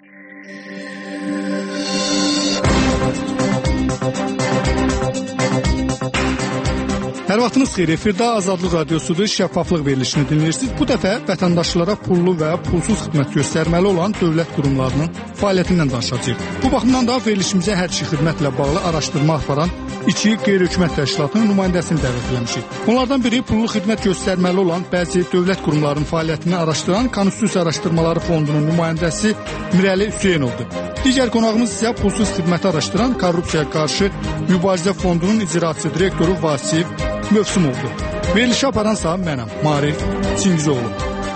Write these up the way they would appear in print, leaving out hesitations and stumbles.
Hər vaxtınız xeyir, efirdə Azadlıq Radiosudur, şəffaflıq verilişini dinləyirsiniz. Bu dəfə vətəndaşlara pullu və pulsuz xidmət göstərməli olan dövlət qurumlarının fəaliyyətindən danışacağıq. Bu baxımdan da verilişimizə hər iki xidmətlə bağlı araşdırma aparan iki qeyri-hökumət təşkilatının nümayəndəsini dəvət etmişik. Onlardan biri pullu xidmət göstərməli olan bəzi dövlət qurumlarının fəaliyyətini araşdıran Konstitusiya Araşdırmaları Fondunun nümayəndəsi Mirəli Hüseynovdur. Digər qonağımız isə pulsuz xidməti araşdıran Korrupsiyaya qarşı Mübarizə Fondunun icraçı direktoru Vasif Mövsümovdur. Verilişi aparansa mənəm, Marif Çingizoğlu.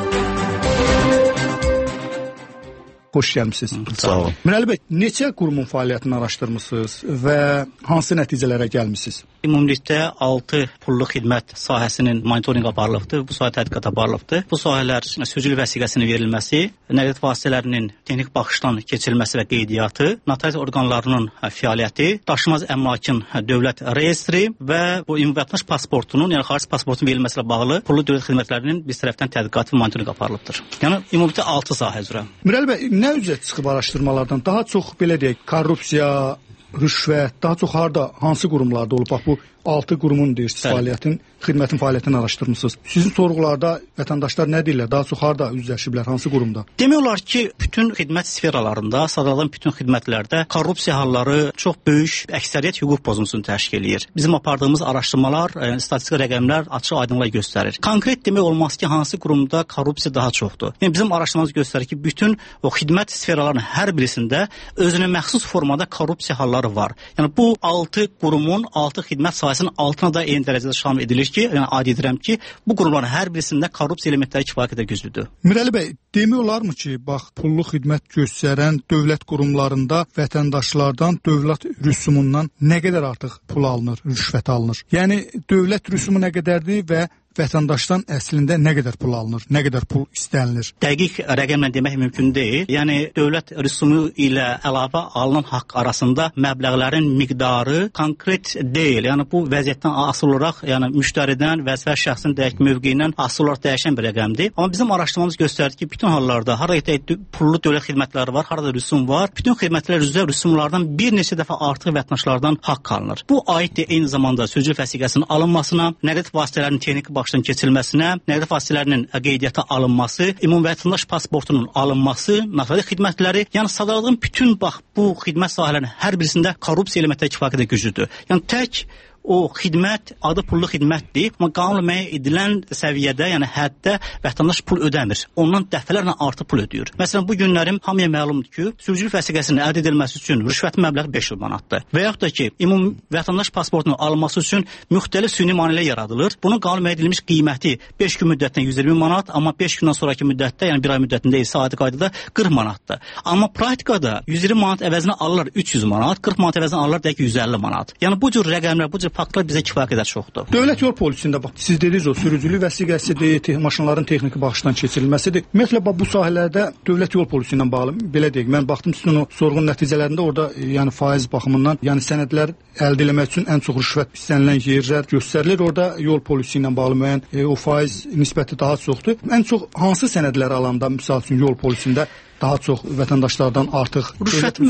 Xoş gəlmişsiniz. Sağ olun. Mirəli bəy, neçə qurumun fəaliyyətini araşdırmısınız və hansı nəticələrə gəlmisiniz? Ümumilikdə 6 pullu xidmət sahəsinin monitorinq aparılıbdır, bu sahə tədqiqat aparılıbdır. Bu sahələr sürücülük vəsiqəsinin verilməsi, nəqliyyat vasitələrinin texniki baxışdan keçirilməsi və qeydiyyatı, notariat orqanlarının fəaliyyəti, daşınmaz əmlakın dövlət reyestri və bu ümumvətəndaş pasportunun, yəni xarici pasportun verilməsi ilə bağlı pullu dövlət xidmətlərinin biz tərəfdən tədqiqat və monitorinq aparılıbdır. Yəni ümumilikdə 6 sahə üzrə. Mirəli bəy, nə üzrə çıxıb araşdırmalardan? Daha çox belə deyək, korrupsiya, rüşvət, daha çox harda, hansı qurumlarda olub? Bax bu 6 qurumun deyirsiniz fəaliyyətin, xidmətin fəaliyyətini araşdırmısınız. Sizin sorğularda vətəndaşlar nə deyirlər? Daha çox harda üzləşiblər, hansı qurumda? Demək olar ki, bütün xidmət sferalarında, sadalanan bütün xidmətlərdə korrupsiya halları çox böyük əksəriyyət hüquq pozuntusunu təşkil edir. Bizim apardığımız araşdırmalar, statistik rəqəmlər açıq aydınlığa göstərir. Konkret demək olmaz ki, hansı qurumda korrupsiya daha çoxdur. Yəni bizim araşdırmamız göstərir ki, bütün o xidmət sferalarının hər birisində özünə məxsus formada korrupsiya halları var. Yəni bu 6 qurumun 6 xidmət sahəsinin altına da eyni dərəcədə şamil edilir ki, yəni adi edirəm ki, bu qurumların hər birisində korrupsiya elementləri kifayət qədər güclüdür. Mirəli bəy, demək olarmı ki, bax pullu xidmət göstərən dövlət qurumlarında vətəndaşlardan dövlət rüsumundan nə qədər artıq pul alınır, rüşvət alınır? Yəni dövlət rüsumu nə qədərdir və vətəndaşdan əslində nə qədər pul alınır, nə qədər pul istənilir? Dəqiq rəqəmlə demək mümkün deyil. Yəni dövlət rüsumu ilə əlavə alınan haqq arasında məbləğlərin miqdarı konkret deyil. Yəni bu vəziyyətdən asılı olaraq, yəni müştəridən, vəzifə şəxsin dəqiq mövqeyindən asılı olaraq dəyişən bir rəqəmdir. Amma bizim araşdırmamız göstərdi ki, bütün hallarda harada pullu dövlət xidmətləri var, harada rüsum var, bütün xidmətlər üzrə rüsumlardan bir neçə dəfə artıq vətəndaşlardan haqq alınır. Bu aiddir eyni zamanda sürücülük vəsiqəsinin alınmasına, nəqliyyat vasitələrinin texniki baxışdan keçirilməsinə, nəqliyyat vasitələrinin qeydiyyata alınması, ümumvətəndaş pasportunun alınması, notariat xidmətləri, yəni sadaladığım bütün bax bu xidmət sahələrinin hər birisində korrupsiya elementləri kifayət qədər güclüdür. Yəni tək o xidmət adı pullu xidmətdir, amma qanunla müəyyən edilən səviyyədə, yəni həddə vətəndaş pul ödəmir. Ondan dəfələrlə artıq pul ödəyir. Məsələn, bu günlərim hamıya məlumdur ki, sürücülük vəsiqəsinin əldə edilməsi üçün rüşvətin məbləği 500 manatdır. Və yaxud da ki, ümumi vətəndaş pasportunun alınması üçün müxtəlif süni maneələr yaradılır. Bunun qanunla müəyyən edilmiş qiyməti 5 gün müddətinə 120 manat, amma 5 gündən sonraki müddətdə, yəni 1 ay müddətində isə adi qaydada 40 manatdır. Amma praktikada 120 manat əvəzinə alırlar 300 manat, 40 manat əvəzinə alırlar dəqiq 150 manat. Yəni bu cür rəqəmlər, bu cür faktlar bizə kifayət qədər çoxdur. Dövlət yol polisində bax, siz dediniz o sürücülük vəsiqəsidir, maşınların texniki baxışdan keçirilməsidir. Ümumiyyətlə bu sahələrdə dövlət yol polisi ilə bağlı belə deyək, mən baxdım sizin o sorğunun nəticələrində orada yəni faiz baxımından, yəni sənədlər əldə etmək üçün ən çox rüşvət istənilən yerlər göstərilir. Orada yol polisi ilə bağlı müəyyən o faiz nisbəti daha çoxdur. Ən çox hansı sənədlər alanda misal üçün yol polisində daha çox vətəndaşlardan artıq rüşvətin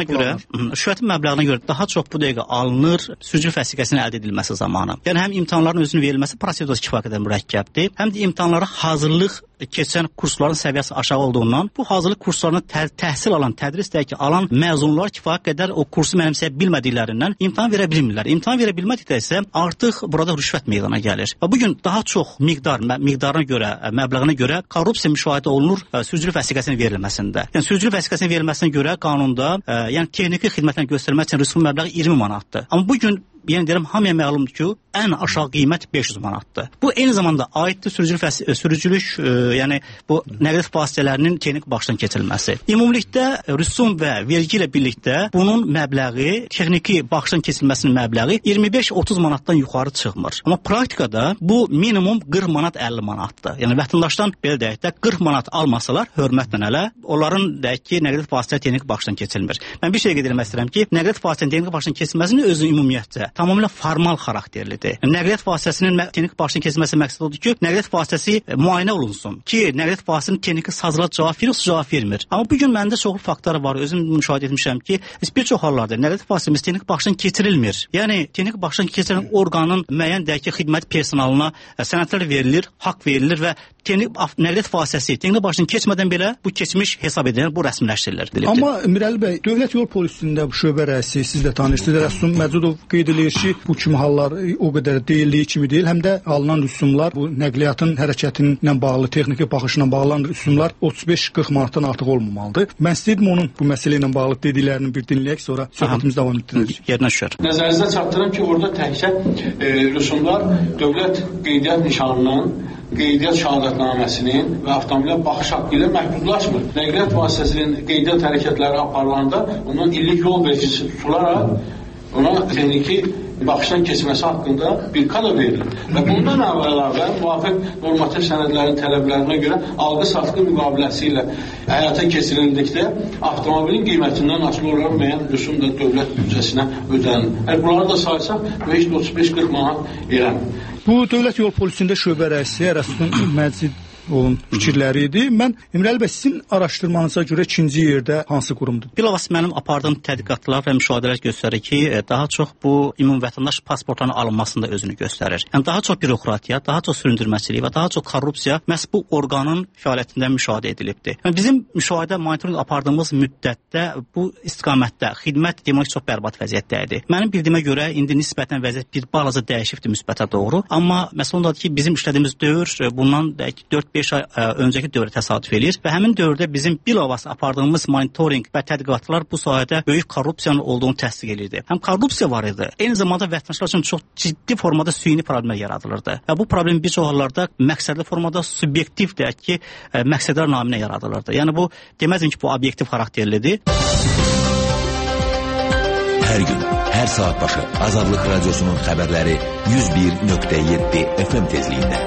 məbləğinə görə daha çox bu dəqiqə alınır sürücülük vəsiqəsinin əldə edilməsi zamanı. Yəni həm imtahanların özünün verilməsi prosedurası kifayət qədər mürəkkəbdir, həm də imtahanlara hazırlıq keçən kursların səviyyəsi aşağı olduğundan bu hazırlıq kurslarına təhsil alan, tədris alan məzunlar kifayət qədər o kursu mənimsəyə bilmədiklərindən imtahan verə bilmirlər. İmtahan verə bilmədikdə isə artıq burada rüşvət meydana gəlir. Və bu gün daha çox miqdarına görə, məbləğinə görə korrupsiya müşahidə olunur sürücülük vəsiqəsinin verilməsində. Yəni sürücülük vəsiqəsinin verilməsinə görə qanunda, yəni texniki xidmətlə göstərmək üçün rüsum məbləği 20 manatdır. Amma bu gün yəni deyirəm, hamıya məlumdur ki, ən aşağı qiymət 500 manatdır. Bu eyni zamanda aiddir sürücülük, yəni bu nəqliyyat vasitələrinin texniki baxışdan keçirilməsi. Ümumilikdə rüsum və vergi ilə birlikdə bunun məbləği, texniki baxışdan keçirilməsinin məbləği 25-30 manatdan yuxarı çıxmır. Amma praktikada bu minimum 40 manat 50 manatdır. Yəni vətəndaşdan belə deyək də 40 manat almasalar hörmətlə hələ, onların deyək ki, nəqliyyat vasitələri texniki baxışdan keçirilmir. Mən bir şey qeyd etmək istəyirəm ki, nəqliyyat vasitələrinin texniki baxışdan keçirilməsinin özü ümumiyyətcə tamamilə formal xarakterlidir. Nəqliyyat vasitəsinin texniki başdan keçirməsi məqsədi odur ki, nəqliyyat vasitəsi müayinə olunsun ki, nəqliyyat vasitəsinin texniki sazlar cavab verir, cavab vermir. Amma bu gün məndə çoxlu faktor var. Özüm müşahidə etmişəm ki, bir çox hallarda nəqliyyat vasitəsimiz texniki başdan keçirilmir. Yəni texniki başdan keçirilən orqanın müəyyən dəqiq xidmət personalına sənədlər verilir, haqq verilir və nəqliyyat vasitəsi texniki başdan keçmədən belə bu keçmiş hesab edilir, bu rəsmiləşdirilir. Amma Mirəli bəy, Dövlət Yol Polisində bu şöbə rəisi, siz də tanıyırsınız, Rəsul Məcudov qeyd edir ki, bu kimi hallar o qədər deyildiyi kimi deyil, həm də alınan rüsumlar, bu nəqliyyatın hərəkətinlə bağlı, texniki baxışla bağlı rüsumlar 35-40 manatdan artıq olmamalıdır. Mən istəyirdim onun bu məsələ ilə bağlı dediklərini bir dinləyək, sonra söhbətimizi davam etdirək. Yerinə düşər. Nəzərinizə çatdırım ki, orada təkcə rüsumlar dövlət qeydiyyat nişanının, qeydiyyat şəhadətnaməsinin və avtomobilə baxış haqqı ilə məhdudlaşmır. Nəqliyyat vasitəsinin qeydiyyat hərəkətləri aparılanda ondan illik yol vericisi tutularaq ona texniki baxışdan keçməsi haqqında bir kada verilir. Və bundan əvvəl müvafiq normativ sənədlərin tələblərinə görə alqı-satqı müqaviləsi ilə həyata keçirildikdə avtomobilin qiymətindən asılı olaraq müəyyən rüsum da dövlət büdcəsinə ödənilir. Bunları da saysaq 35-40 manat eləmir. Bu Dövlət Yol Polisində şöbə rəisi Rəsul Məcidovun fikirləri idi. Mən İmrəli bəy, sizin araşdırmanıza görə ikinci yerdə hansı qurumdur? Bilavasitə mənim apardığım tədqiqatlar və müşahidələr göstərir ki, daha çox bu ümumi vətəndaş pasportlarının alınmasında özünü göstərir. Yəni daha çox bürokratiya, daha çox süründürməçilik və daha çox korrupsiya məhz bu orqanın fəaliyyətində müşahidə edilibdir. Yəni bizim müşahidə monitorinq apardığımız müddətdə bu istiqamətdə xidmət demək çox bərbad vəziyyətdə idi. Mənim bildiyimə görə indi nisbətən vəziyyət bir balaca dəyişibdir müsbətə doğru. Amma məsələ ondadır ki, bizim işlədiyimiz dövr bundan 4-5 ay öncəki dövrə təsadüf edir və həmin dövrdə bizim bilavasitə apardığımız monitorinq və tədqiqatlar bu sahədə böyük korrupsiyanın olduğunu təsdiq edirdi. Həm korrupsiya var idi, eyni zamanda vətəndaşlar üçün çox ciddi formada süni problemlər yaradılırdı. Və bu problem bir çox hallarda məqsədli formada subyektiv deyək ki, məqsədlər naminə yaradılırdı. Yəni bu deməzdim ki, bu obyektiv xarakterlidir. Hər gün, hər saat başı Azadlıq Radiosunun xəbərləri 101.7 FM tezliyində.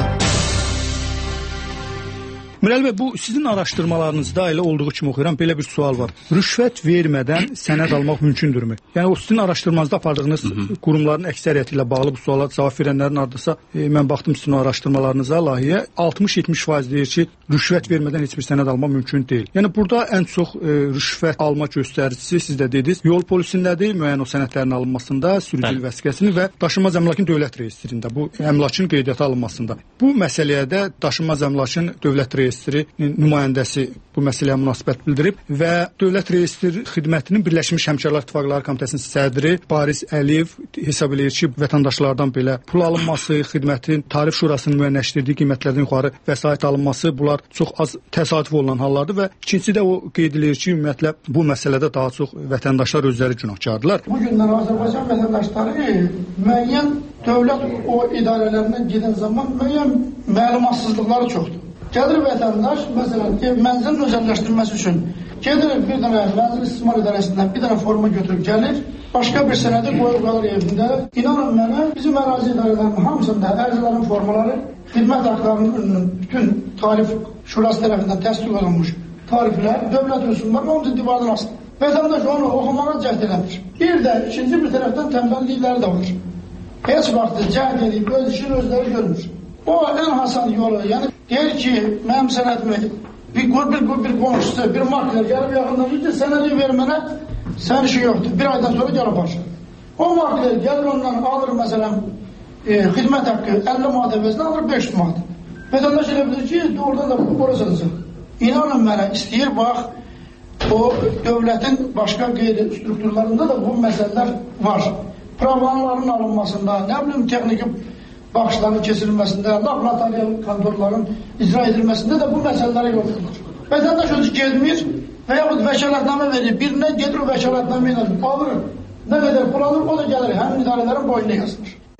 Mirəli bəy, bu sizin araşdırmalarınızda elə olduğu kimi oxuyuram, belə bir sual var. Rüşvət vermədən sənəd almaq mümkündürmü? Yəni o sizin araşdırmanızda apardığınız qurumların əksəriyyəti ilə bağlı bu suala cavab verənlərin ardınca mən baxdım sizin araşdırmalarınıza, layihəyə 60-70% deyir ki, rüşvət vermədən heç bir sənəd almaq mümkün deyil. Yəni burada ən çox rüşvət alma göstəricisi siz də dediniz, yol polisindədir, müəyyən o sənədlərin alınmasında, sürücülük vəsiqəsinin və daşınmaz əmlakın dövlət reyestrində, bu əmlakın qeydiyyata alınmasında. Bu məsələyə də daşınmaz əmlakın dövlət reyestrinin nümayəndəsi bu məsələyə münasibət bildirib və Dövlət Reyestr Xidmətinin Birləşmiş Həmkarlar İttifaqları Komitəsinin sədri Baris Əliyev hesab edir ki, vətəndaşlardan belə pul alınması, xidmətin tarif şurasının müəyyənləşdirdiyi qiymətlərdən yuxarı vəsait alınması, bunlar çox az təsadüf olunan hallardır və ikincisi də o qeyd edir ki, ümumiyyətlə bu məsələdə daha çox vətəndaşlar özləri günahkardırlar. Bu gündən Azərbaycan vətəndaşları müəyyən dövlət o idarələrindən gedən zaman müəyyən məlumatsızlıqları çoxdur. Gəlir vətəndaş, məsələn, mənzilin özəlləşdirilməsi üçün gedir bir dənə mənzil istismar idarəsindən bir dənə forma götürüb gəlir, başqa bir sənədi qoyub qalır evində. İnanın mənə, bizim ərazi idarələrinin hamısında ərzələrin formaları, xidmət haqqlarının önünün bütün tarif şurası tərəfindən təsdiq olunmuş tariflər, dövlət rüsumlar, onun divardan asılır. Vətəndaş onu oxumağa cəhd eləmir. Bir də ikinci bir tərəfdən tənbəllikləri də olur. Heç vaxt cəhd edib öz işini özləri görmür. O ən hasan yolu, yəni deyir ki, mənim sənədimi bir qonşusu, bir markler gəlib yaxından deyir ki, sənədi vermənə sən işi yoxdur, bir aydan sonra gəlib başlar. O markler gəlir ondan alır məsələn xidmət haqqı 50 manat əvəzinə alır 500 manat. Vətəndaş elə bilir ki, oradan da borasınızı. İnanın mənə, istəyir bax, o dövlətin başqa qeyri-strukturlarında da bu məsələlər var. Pravanların alınmasında, nə bilim texniki baxışların keçirilməsində, laboratorial kontorların icra edilməsində də bu məsələlərə yol verir. Vətəndaş özü gelmir və yaxud vəkalətnamə verir. Birinə gedir o vəkalətnamə ilə alır. Nə qədər pul alır, o da gəlir. Həmin idarələrin boynuna yazılır.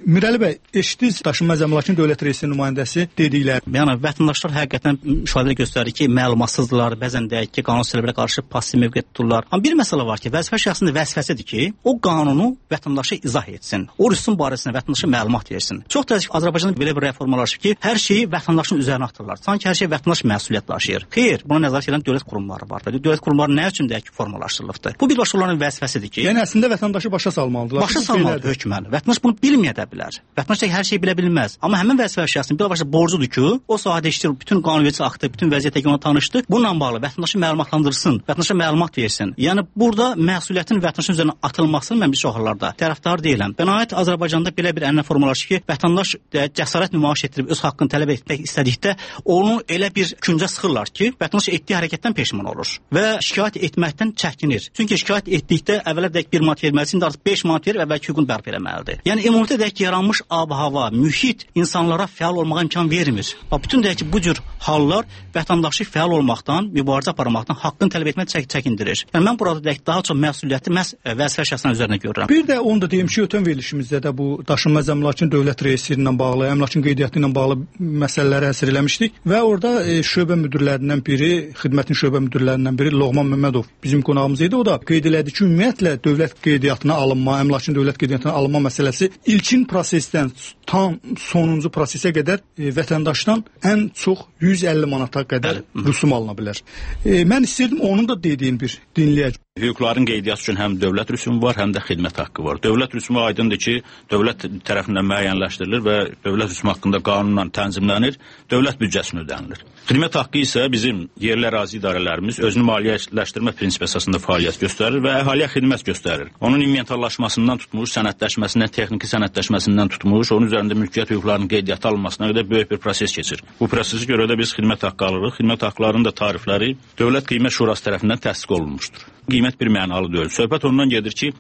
Mirəli bəy, eşitdiniz Daşınmaz Əmlakın Dövlət Reisinin nümayəndəsi dedikləri. Yəni vətəndaşlar həqiqətən müşahidə göstərir ki, məlumatsızdırlar, bəzən deyək ki, qanun tələblərə qarşı passiv mövqe tuturlar. Amma bir məsələ var ki, vəzifə şəxsinin vəzifəsidir ki, o qanunu vətəndaşa izah etsin. O rüsum barəsində vətəndaşa məlumat versin. Çox təəssüf Azərbaycanda belə bir reformalaşır ki, hər şeyi vətəndaşın üzərinə atırlar. Sanki hər şey vətəndaş məsuliyyət daşıyır. Xeyr, buna nəzarət edən dövlət qurumları var. Və dövlət qurumları nə üçün deyək ki, formalaşdırılıbdır? Bu birbaşa onların vəzifəsidir ki, yəni əslində vətəndaşı başa salmalıdırlar. Başa salmalıdır hökmən. Vətəndaş bunu bilməyə də bilər. Vətəndaş hər şeyi bilə bilməz. Amma həmin vəzifə şəxsinin birbaşa borcudur ki, o sahədə işləyir, bütün qanunverici aktı, bütün vəziyyətə ona tanışdı. Bununla bağlı vətəndaşı məlumatlandırsın, vətəndaşa məlumat versin. Yəni burada məsuliyyətin vətəndaşın üzərinə atılmasını mən bir çox hallarda tərəfdar deyiləm. Bənaət Azərbaycanda belə bir ənənə formalaşır ki, vətəndaş cəsarət nümayiş etdirib öz haqqını tələb etmək istədikdə onu elə bir küncə sıxırlar ki, vətəndaş etdiyi hərəkətdən peşman olur və şikayət etməkdən çəkinir. Çünki şikayət etdikdə əvvələ deyək 1 manat verməlisin, indi artıq 5 manat verib əvvəlki hüququnu bərpa etməlidir. Yəni ümumiyyətlə deyək ki, yaranmış ab-hava, mühit insanlara fəal olmağa imkan vermir. Bütün deyək ki, bu cür hallar vətəndaşı fəal olmaqdan, mübarizə aparmaqdan, haqqını tələb etmək çəkindirir. Yəni mən burada deyək daha çox məsuliyyəti məhz vəzifə şəxsinin üzərinə görürəm. Bir də onu da deyim ki, ötən verilişimizdə də bu Daşınmaz Əmlakın Dövlət Reisi ilə bağlı, əmlakın qeydiyyatı ilə bağlı məsələləri həsr eləmişdik və orada şöbə müdirlərindən biri, xidmətin şöbə müdirlərindən biri Loğman Məmmədov bizim qonağımız idi. O da qeyd elədi ki, ümumiyyətlə dövlət qeydiyyatına alınma, əmlakın dövlət qeydiyyatına alınma məsələsi ilkin prosesdən tam sonuncu prosesə qədər vətəndaşdan ən çox 150 manata qədər rüsum alına bilər. Mən istəyirdim onun da dediyin bir dinləyək. Hüquqların qeydiyyatı üçün həm dövlət rüsumu var, həm də xidmət haqqı var. Dövlət rüsumu aydındır ki, dövlət tərəfindən müəyyənləşdirilir və dövlət rüsumu haqqında qanunla tənzimlənir, dövlət büdcəsinə ödənilir. Xidmət haqqı isə bizim yerli ərazi idarələrimiz özünü maliyyələşdirmə prinsipi əsasında fəaliyyət göstərir və əhaliyə xidmət göstərir. Onun inventarlaşmasından tutmuş, sənədləşməsindən, texniki sənədləşməsindən tutmuş, onun üzərində mülkiyyət hüquqlarının qeydiyyatı alınmasına qədər böyük bir proses keçir. Bu prosesi görə də biz xidmət haqqı alırıq. Xidmət haqqlarının da tarifləri Dövlət Qiymət Şurası tərəfindən təsdiq olunmuşdur. Qiymət bir mənalı deyil. Söhbət ondan gedir ki,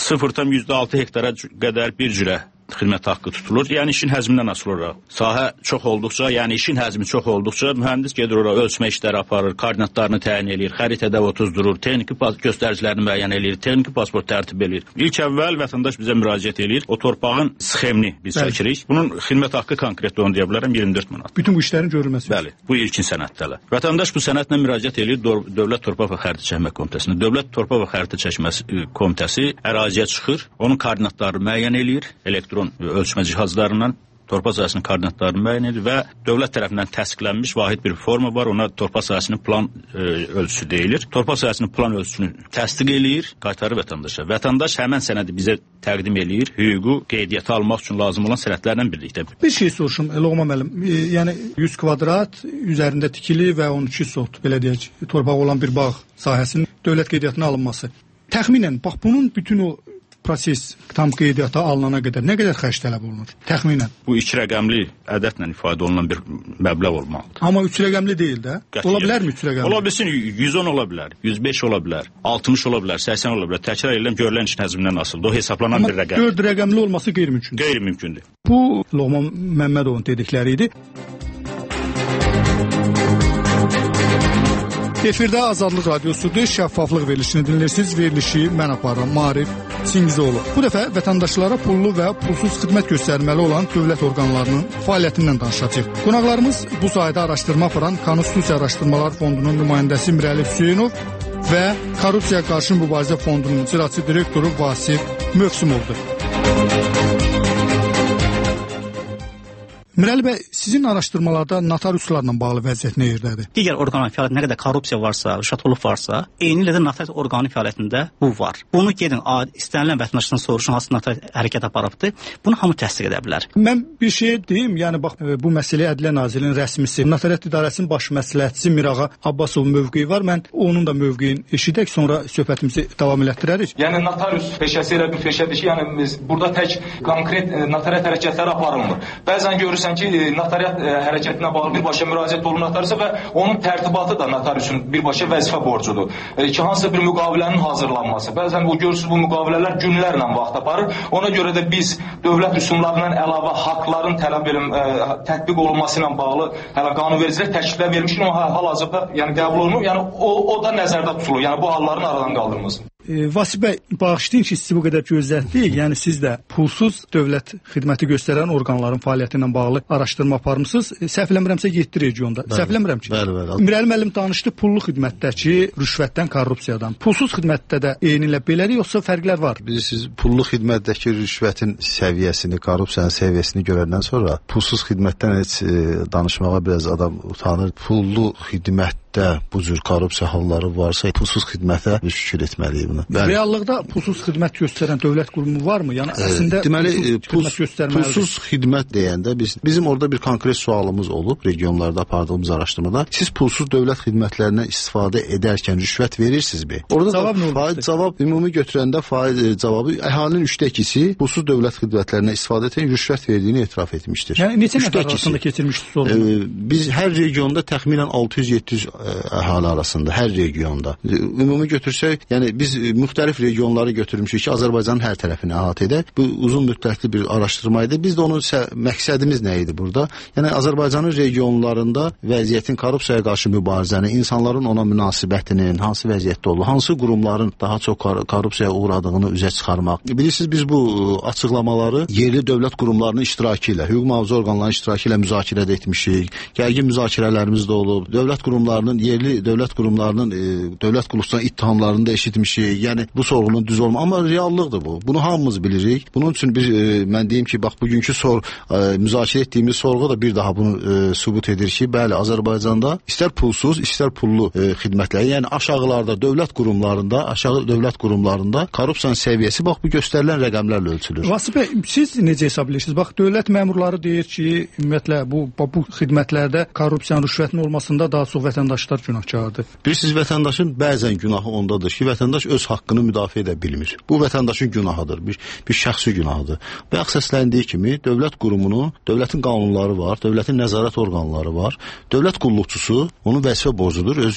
0,6 hektara qədər bir cürə xidmət haqqı tutulur. Yəni işin həzmindən asılı olaraq. Sahə çox olduqca, yəni işin həzmi çox olduqca mühəndis gedir ora ölçmə işləri aparır, koordinatlarını təyin eləyir, xəritədə otuzdurur, texniki göstəricilərini müəyyən eləyir, texniki pasport tərtib eləyir. İlk əvvəl vətəndaş bizə müraciət eləyir. O torpağın sxemini biz çəkirik. Bunun xidmət haqqı konkret onu deyə bilərəm 24 manat. Bütün bu işlərin görülməsi. Bəli, bu ilkin sənədlər. Vətəndaş bu sənədlə müraciət eləyir Dövlət Torpaq və Xəritə Çəkmə Komitəsinə. Dövlət Torpaq və Xəritə Çəkmə Komitəsi əraziyə çıxır, onun koordinatlarını müəyyən eləyir, elektron ölçmə cihazlarından torpaq sahəsinin koordinatlarını müəyyən edir və dövlət tərəfindən təsdiqlənmiş vahid bir forma var. Ona torpaq sahəsinin plan ölçüsü deyilir. Torpaq sahəsinin plan ölçüsünü təsdiq eləyir, qaytarır vətəndaşa. Vətəndaş həmin sənədi bizə təqdim eləyir, hüququ qeydiyyata almaq üçün lazım olan sənədlərlə birlikdə. Bir şey soruşum, Loğman müəllim. Yəni 100 kvadrat üzərində tikili və 12 sot belə deyək, torpaq olan bir bağ sahəsinin dövlət qeydiyyatına alınması. Təxminən bax bunun bütün o proses tam qeydiyyata alınana qədər nə qədər xərc tələb olunur? Təxminən. Bu 2 rəqəmli ədədlə ifadə olunan bir məbləğ olmalıdır. Amma 3 rəqəmli deyil də. Ola bilərmi 3 rəqəmli? Ola bilsin 110 ola bilər, 105 ola bilər, 60 ola bilər, 80 ola bilər. Təkrar edirəm, görülən işin həzmindən asılıdır. O hesaplanan bir rəqəm. Amma 4 rəqəmli olması qeyri-mümkündür. Qeyri-mümkündür. Bu Loğman Məmmədovun dedikləri idi. Efirdə Azadlıq Radiosudur, şəffaflıq verilişini dinləyirsiniz. Verilişi mən aparıram, Maarif Çingizoğlu. Bu dəfə vətəndaşlara pullu və pulsuz xidmət göstərməli olan dövlət orqanlarının fəaliyyətindən danışacağıq. Qonaqlarımız bu sahədə araşdırma aparan Konstitusiya Araşdırmalar Fondunun nümayəndəsi Mirəli Hüseynov və Korrupsiyaya Qarşı Mübarizə Fondunun icraçı direktoru Vasif Mövsümovdur. Mirəli bəy, sizin araşdırmalarda notariuslarla bağlı vəziyyət nə yerdədir? Digər orqanın fəaliyyətində nə qədər korrupsiya varsa, rüşvətçilik varsa, eynilə də notariat orqanının fəaliyyətində bu var. Bunu gedin, istənilən vətəndaşdan soruşun, hansı notariat hərəkət aparıbdır. Bunu hamı təsdiq edə bilər. Mən bir şey deyim, yəni bax bu məsələyə Ədliyyə Nazirliyinin rəsmisi, Notariat İdarəsinin baş məsləhətçisi Mirağa Abbasovun mövqeyi var. Mən onun da mövqeyini eşidək, sonra söhbətimizi davam elətdirərik. Yəni notarius peşəsi elə bir peşədir ki, yəni biz burada tək konkret notariat hərəkətləri aparılmır. Bəzən görürsən ki, notariat hərəkətinə bağlı birbaşa müraciət olunur notariusa və onun tərtibatı da notariusun birbaşa vəzifə borcudur. Ki, hansısa bir müqavilənin hazırlanması. Bəzən görürsünüz bu müqavilələr günlərlə vaxt aparır. Ona görə də biz dövlət rüsumlarından əlavə haqların tətbiq olunması ilə bağlı hələ qanunvericilik təkliflər vermiş ki, o hal-hazırda yəni qəbul olunur. Yəni o da nəzərdə tutulur. Yəni bu halların aradan qaldırılması. Vasif bəy, bağışlayın ki, sizi bu qədər gözlətdik. Yəni siz də pulsuz dövlət xidməti göstərən orqanların fəaliyyəti ilə bağlı araşdırma aparmısınız. Səhv eləmirəmsə 7 regionda. Səhv eləmirəm ki. Bəli. Mirəli müəllim danışdı pullu xidmətdəki rüşvətdən, korrupsiyadan. Pulsuz xidmətdə də eynilə belədir, yoxsa fərqlər var? Bilirsiniz, pullu xidmətdəki rüşvətin səviyyəsini, korrupsiyanın səviyyəsini görəndən sonra pulsuz xidmətdən heç danışmağa biraz adam utanır. Pullu xidmətdə bu cür korrupsiya halları varsa, pulsuz xidmətə fikir etməliyik bunu. Reallıqda pulsuz xidmət göstərən dövlət qurumu varmı? Yəni əslində deməli, pulsuz xidmət deyəndə bizim orada bir konkret sualımız olub regionlarda apardığımız araşdırmada. Siz pulsuz dövlət xidmətlərindən istifadə edərkən rüşvət verirsinizmi? Orada cavab ümumi götürəndə cavabı əhalinin 3/2-si pulsuz dövlət xidmətlərindən istifadə edən rüşvət verdiyini etiraf etmişdir. Yəni neçə nəfər arasında keçirmişsiniz sorğu? Biz hər regionda təxminən 600-700 əhali arasında, hər regionda. Ümumi götürsək, yəni biz müxtəlif regionları götürmüşük ki, Azərbaycanın hər tərəfini əhatə edək. Bu uzun müddətli bir araşdırma idi. Biz də onun məqsədimiz nə idi burada? Yəni Azərbaycanın regionlarında vəziyyətin korrupsiyaya qarşı mübarizəni, insanların ona münasibətinin hansı vəziyyətdə olduğu, hansı qurumların daha çox korrupsiyaya uğradığını üzə çıxarmaq. Bilirsiniz, biz bu açıqlamaları yerli dövlət qurumlarının iştirakı ilə, hüquq mühafizə orqanlarının iştirakı ilə müzakirə etmişik. Gərgin müzakirələrimiz də olub. Dövlət qurumlarının, yerli dövlət qurumlarının dövlət qulluqçularının ittihamlarını da eşitmişik. Yəni bu sorğunun düz olma, amma reallıqdır bu. Bunu hamımız bilirik. Bunun üçün mən deyim ki, bax bugünkü müzakirə etdiyimiz sorğu da bir daha bunu sübut edir ki, bəli, Azərbaycanda istər pulsuz, istər pullu xidmətlər, yəni aşağılarda dövlət qurumlarında, aşağı dövlət qurumlarında korrupsiyanın səviyyəsi bax bu göstərilən rəqəmlərlə ölçülür. Vasif bəy, siz necə hesab edirsiniz? Bax dövlət məmurları deyir ki, ümumiyyətlə bu xidmətlərdə korrupsiyanın, rüşvətin olmasında daha çox vətəndaşlar günahkardır. Bilirsiniz, vətəndaşın bəzən günahı ondadır ki, vətəndaş öz haqqını müdafiə edə bilmir. Bu vətəndaşın günahıdır, bir şəxsi günahıdır. Bayaq səsləndiyi kimi dövlət qurumunu, dövlətin qanunları var, dövlətin nəzarət orqanları var. Dövlət qulluqçusu onun vəzifə borcudur, öz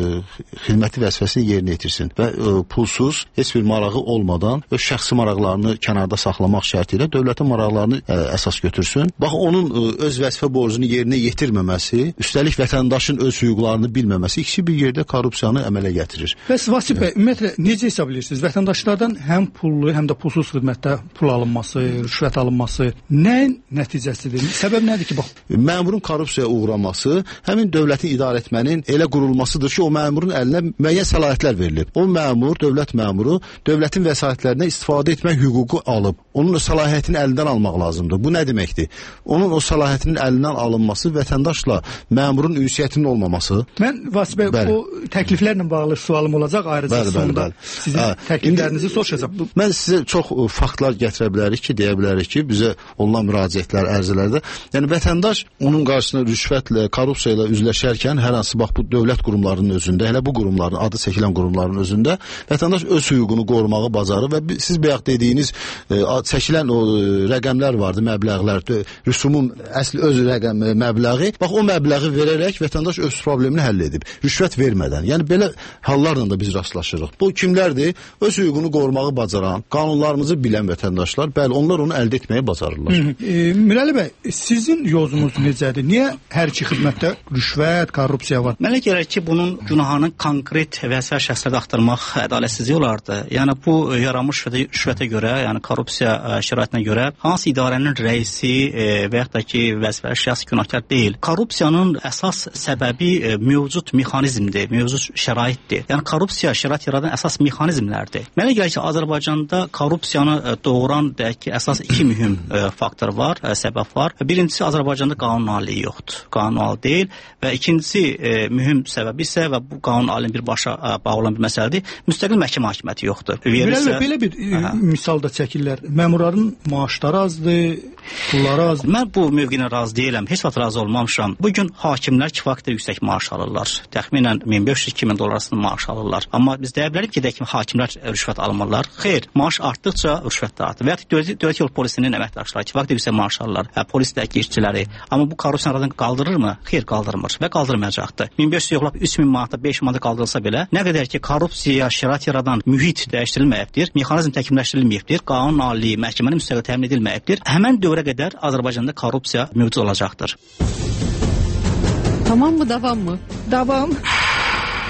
xidməti vəzifəsini yerinə yetirsin və pulsuz, heç bir marağı olmadan öz şəxsi maraqlarını kənarda saxlamaq şərti ilə dövlətin maraqlarını əsas götürsün. Bax onun öz vəzifə borcunu yerinə yetirməməsi, üstəlik vətəndaşın öz hüquqlarını bilməməsi ikisi bir yerdə korrupsiyanı əmələ gətirir. Bəs Vasif bəy, ümumiyyətlə necə hesab edirsiniz? Vətəndaşlardan həm pullu, həm də pulsuz xidmətdə pul alınması, rüşvət alınması nəyin nəticəsidir? Səbəb nədir ki, bax? Məmurun korrupsiyaya uğraması həmin dövlətin idarə etmənin elə qurulmasıdır ki, o məmurun əlinə müəyyən səlahiyyətlər verilib. O məmur, dövlət məmuru dövlətin vəsaitlərindən istifadə etmək hüququ alıb. Onun o səlahiyyətini əlindən almaq lazımdır. Bu nə deməkdir? Onun o səlahiyyətinin əlindən alınması vətəndaşla məmurun ünsiyyətinin olmaması. Mən Vasif bəy, o təkliflərlə bağlı sualım olacaq ayrıca sonda. Sizin təkliflərinizi soruşacağam. Mən sizə çox faktlar gətirə bilərik ki, deyə bilərik ki, bizə olunan müraciətlər, ərizələrdə. Yəni vətəndaş onun qarşısına rüşvətlə, korrupsiya ilə üzləşərkən hər hansı bax bu dövlət qurumlarının özündə, elə bu qurumların, adı çəkilən qurumların özündə vətəndaş öz hüququnu qorumağı bacarır və siz bayaq dediyiniz çəkilən o rəqəmlər vardı, məbləğlər, rüsumun əsl öz rəqəm məbləği, bax o məbləği verərək vətəndaş öz problemini həll edib, rüşvət vermədən. Yəni belə hallarla da biz rastlaşırıq. Bu kimlərdir? Öz hüququnu qorumağı bacaran, qanunlarımızı bilən vətəndaşlar, bəli, onlar onu əldə etməyi bacarırlar. Mirəli bəy, sizin yolunuz necədir? Niyə hər iki xidmətdə rüşvət, korrupsiya var? Mənə gəlir ki, bunun günahını konkret vəzifə şəxslərdə axtarmaq ədalətsizlik olardı. Yəni bu yaranmış rüşvətə görə, yəni korrupsiya şəraitinə görə hansı idarənin rəisi və yaxud da ki, vəzifəli şəxs günahkar deyil. Korrupsiyanın əsas səbəbi mövcud mexanizmdir, mövcud şəraitdir. Yəni korrupsiya şərait yaradan əsas mexanizmlərdir. Mənə gəlir ki, Azərbaycanda korrupsiyanı doğuran deyək ki, əsas iki mühüm faktor var, səbəb var. Birincisi, Azərbaycanda qanun aliliyi yoxdur. Qanun alili deyil və ikincisi mühüm səbəbi isə və bu qanun alilinin birbaşa bağlı olan bir məsələdir, müstəqil məhkəmə hakimiyyəti yoxdur. Belə bir misal da çəkirlər. Məmurların maaşları azdır, pulları azdır. Mən bu mövqeyinə razı deyiləm, heç vaxt razı olmamışam. Bugün hakimlər kifayət qədər yüksək maaş alırlar. Təxminən 1500-2000 dollar arasında maaş alırlar. Amma biz deyə bilərik ki, hakimlər rüşvət almırlar. Xeyr, maaş artdıqca rüşvət də artır. Və ya dövlət yol polisinin əməkdaşları kifayət qədər yüksək maaş alırlar. Polisdəki işçiləri. Amma bu korrupsiyanı aradan qaldırırmı? Xeyr, qaldırmır və qaldırmayacaqdır. 1500 yoxlab 3000 manata, 5 manata qaldırılsa belə, nə qədər ki korrupsiyaya şərait yaradan mühit dəyişdirilməyibdir, mexanizm təkmilləşdirilməyibdir, qanun aliliyi, məhkəmənin müstəqil təmin edilməyibdir, həmin dövrə qədər Azərbaycanda korrupsiya mövcud olacaqdır. Tamam mı, davam mı? Davam.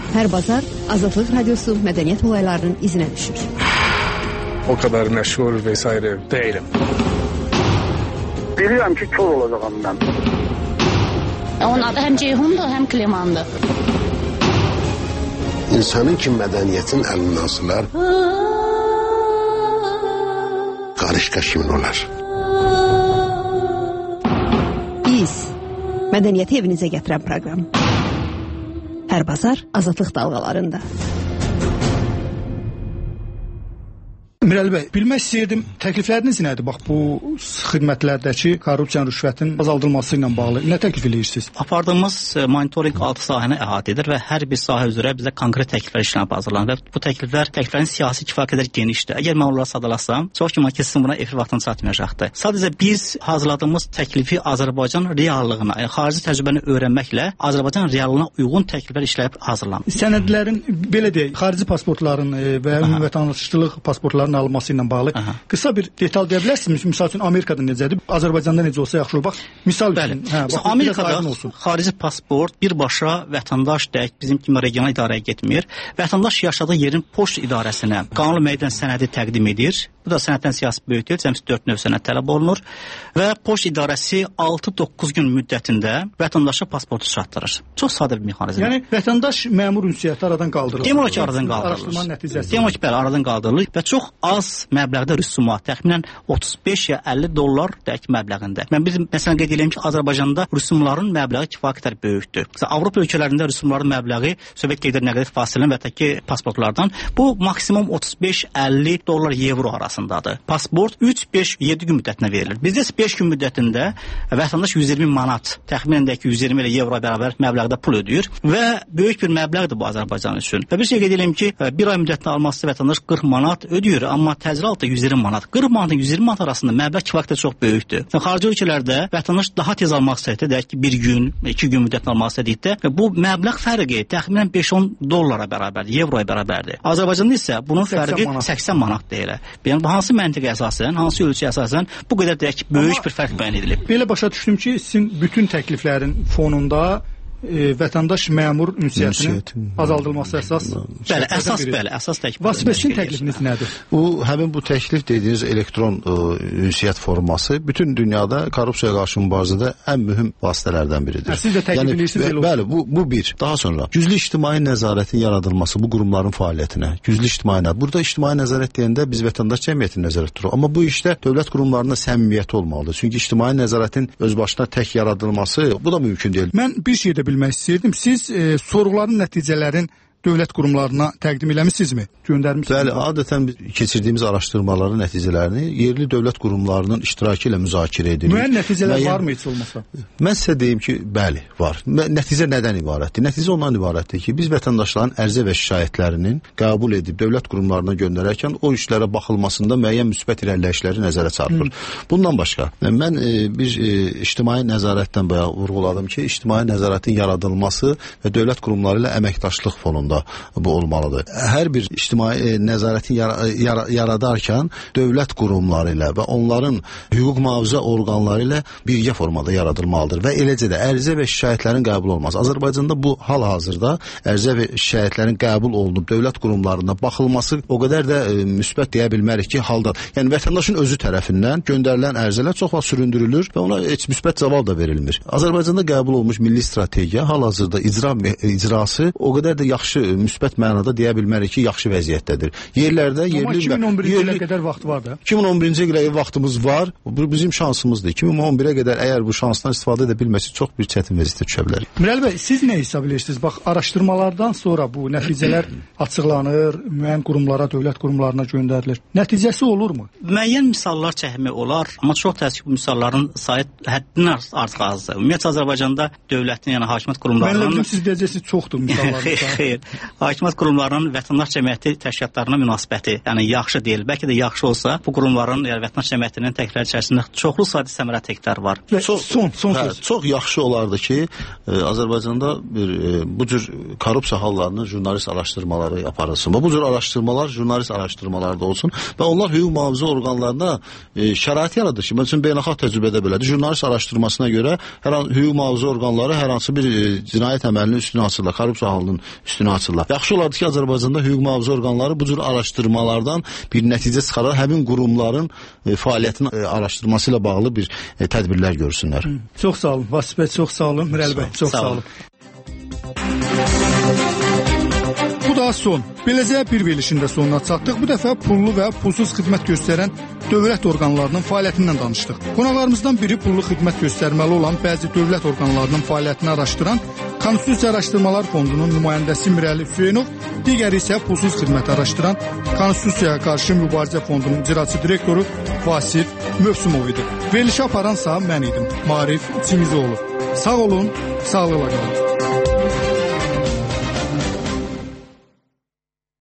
Hər bazar Azadlıq Radiosu mədəniyyət olaylarının izinə düşür. O kadar məşhur vesaire değilim. Bilirəm ki, kör olacağım mən. Onun adı həm Ceyhundur, həm Klemandır. İnsanın ki mədəniyyətin əlindən asılar, qarışqa kimin olar? Biz mədəniyyəti evinizə gətirən proqram. Hər bazar Azadlıq dalğalarında. Mirəli bəy, bilmək istəyirdim, təklifləriniz nədir? Bax, bu xidmətlərdəki korrupsiyanın, rüşvətin azaldılması ilə bağlı nə təklif edirsiniz? Apardığımız monitorinq 6 sahəni əhatə edir və hər bir sahə üzrə bizə konkret təkliflər işlənib hazırlanır və bu təkliflərin siyasi kifayət qədər genişdir. Əgər mən onları sadalasam, çox ki, kesin buna efir vaxtını çatmayacaqdır. Sadəcə biz hazırladığımız təklifi Azərbaycan reallığına, yəni xarici təcrübəni öyrənməklə Azərbaycan reallığına uyğun təkliflər işləyib hazırlanır. Sənədlərin, belə deyək, xarici pasportların və ümumi vətəndaşlıq pasportlarının alınması ilə bağlı qısa bir detal deyə bilərsiniz? Misal üçün Amerikada necədir? Azərbaycanda necə olsa yaxşı olur. Bax, misal üçün. Amerikada xarici pasport birbaşa vətəndaş deyək, bizim kimi regional idarəyə getmir. Vətəndaş yaşadığı yerin poçt idarəsinə qanun müəyyən sənədi təqdim edir. Bu da sənəddən siyasi böyük deyil, cəmsi 4 növ sənəd tələb olunur və poçt idarəsi 6-9 gün müddətində vətəndaşa pasportu çatdırır. Çox sadə bir mexanizmdir. Yəni vətəndaş məmur ünsiyyəti aradan qaldırılır. Demək ki, aradan qaldırılır. Araşdırmanın nəticəsi. Demək ki, bəli, aradan qaldırılır və çox az məbləğdə rüsumat, təxminən 35 ya 50 dollar deyək məbləğində. Mən bir məsələn qeyd edeyim ki, Azərbaycanda rüsumların məbləği kifayət qədər böyükdür. Məsələn, Avropa ölkələrində rüsumların məbləği söhbət gedir nə qədər fasilənin və təki pasportlardan. Bu maksimum 35-50 dollar evro arasındadır. Pasport 3-5-7 gün müddətinə verilir. Bizdə 5 gün müddətində vətəndaş 120 manat, təxminən də ki 120 ilə evro bərabər məbləğdə pul ödəyir və böyük bir məbləğdir bu Azərbaycan üçün. Və bir şey qeyd edeyim ki, bir ay müddətində alması vətəndaş 40 manat ödəyir, amma təcili altı 120 manat. 40 manatla 120 manat arasında məbləğ kifayət çox böyükdür. Xarici ölkələrdə vətəndaş daha tez almaq istəyir, deyək ki 1 gün, 2 gün müddətində almaq istədikdə bu məbləğ fərqi təxminən 5-10 dollara bərabərdir, evroya bərabərdir. Azərbaycanda isə bunun fərqi 80 manatdır elə. Yəni bu hansı məntiqə əsasən, hansı ölçüyə əsasən bu qədər deyək ki böyük bir fərq bəyan edilib. Belə başa düşdüm ki, sizin bütün təkliflərin fonunda vətəndaş məmur ünsiyyətinin azaldılması əsas. Bəli, əsas təklif. Vasifəsinin təklifiniz nədir? Həmin bu təklif dediyiniz elektron ünsiyyət forması bütün dünyada korrupsiyaya qarşı mübarizədə ən mühüm vasitələrdən biridir. Siz də təklif edirsiniz. Bəli, bu bir. Daha sonra güclü ictimai nəzarətin yaradılması bu qurumların fəaliyyətinə. Güclü ictimai nəzarət. Burada ictimai nəzarət deyəndə biz vətəndaş cəmiyyətini nəzərdə tuturuq. Amma bu işdə dövlət qurumlarında səmimiyyət olmalıdır. Çünki ictimai nəzarətin öz başına tək yaradılması bu da mümkün deyil. Mən bir şey də bilmək istəyirdim. Siz sorğuların nəticələrin dövlət qurumlarına təqdim eləmisinizmi? Göndərmisiniz? Bəli, adətən keçirdiyimiz araşdırmaların nəticələrini yerli dövlət qurumlarının iştirakı ilə müzakirə edirik. Müəyyən nəticələr varmı heç olmasa? Mən sizə deyim ki, bəli, var. Nəticə nədən ibarətdir? Nəticə ondan ibarətdir ki, biz vətəndaşların ərizə və şikayətlərinin qəbul edib dövlət qurumlarına göndərərkən o işlərə baxılmasında müəyyən müsbət irəliləyişləri nəzərə çarpır. Bundan başqa, mən bir ictimai nəzarətdən bayaq vurğuladım ki, ictimai nəzarətin yaradılması və dövlət qurumları ilə əməkdaşlıq fonunda bu olmalıdır. Hər bir ictimai nəzarətin yaradarkən dövlət qurumları ilə və onların hüquq mühafizə orqanları ilə birgə formada yaradılmalıdır və eləcə də ərizə və şikayətlərin qəbul olması. Azərbaycanda bu hal-hazırda ərizə və şikayətlərin qəbul olunub dövlət qurumlarına baxılması o qədər də müsbət deyə bilmərik ki, halda. Yəni vətəndaşın özü tərəfindən göndərilən ərizələr çox vaxt süründürülür və ona heç müsbət cavab da verilmir. Azərbaycanda qəbul olmuş milli strategiya hal-hazırda icrası o qədər də yaxşı müsbət mənada deyə bilmərik ki, yaxşı vəziyyətdədir. Yerlərdə yerli 2011-ci ilə qədər vaxt var da. 2011-ci ilə vaxtımız var. Bu bizim şansımızdır. 2011-ə qədər əgər bu şansdan istifadə edə bilməsək çox bir çətin vəziyyətə düşə bilərik. Mirəli bəy, siz nə hesab edirsiniz? Bax, araşdırmalardan sonra bu nəticələr açıqlanır, müəyyən qurumlara, dövlət qurumlarına göndərilir. Nəticəsi olurmu? Müəyyən misallar çəkmək olar, amma çox təəssüf bu misalların sayı həddindən artıq azdır. Ümumiyyətlə Azərbaycanda dövlətin, yəni hakimiyyət qurumlarının Mən siz deyəcəksiniz çoxdur misallarınız. Xeyr. Hakimiyyət qurumlarının vətəndaş cəmiyyəti təşkilatlarına münasibəti, yəni yaxşı deyil. Bəlkə də yaxşı olsa, bu qurumların, yəni vətəndaş cəmiyyətinin təkrar içərisində çoxlu sayda səmərə təkrar var. Çox yaxşı olardı ki, Azərbaycanda bu cür korrupsiya hallarının jurnalist araşdırmaları aparılsın. Bu cür araşdırmalar jurnalist araşdırmalarda olsun və onlar hüquq mühafizə orqanlarına şərait yaradır ki, məsələn beynəlxalq təcrübədə belədir. Jurnalist araşdırmasına görə hüquq mühafizə orqanları hər hansı bir cinayət əməlinin üstünə asırlar, korrupsiya halının üstünə açırlar. Yaxşı olardı ki, Azərbaycanda hüquq mühafizə orqanları bu cür araşdırmalardan bir nəticə çıxarır, həmin qurumların fəaliyyətinin araşdırması ilə bağlı bir tədbirlər görsünlər. Çox sağ olun, Vasif bəy, çox sağ olun, Mirəli bəy, çox sağ olun. Bu da son. Beləcə bir verilişində sonuna çatdıq. Bu dəfə pullu və pulsuz xidmət göstərən dövlət orqanlarının fəaliyyətindən danışdıq. Qonaqlarımızdan biri pullu xidmət göstərməli olan bəzi dövlət orqanlarının fəaliyyətini araşdıran Konstitusiya Araşdırmalar Fondunun nümayəndəsi Mirəli Hüseynov, digəri isə pulsuz xidmət araşdıran Konstitusiyaya qarşı Mübarizə Fondunun icraçı direktoru Vasif Mövsümov idi. Verilişi aparansa mən idim, Maarif Cimizoğlu. Sağ olun, sağlıqla qalın.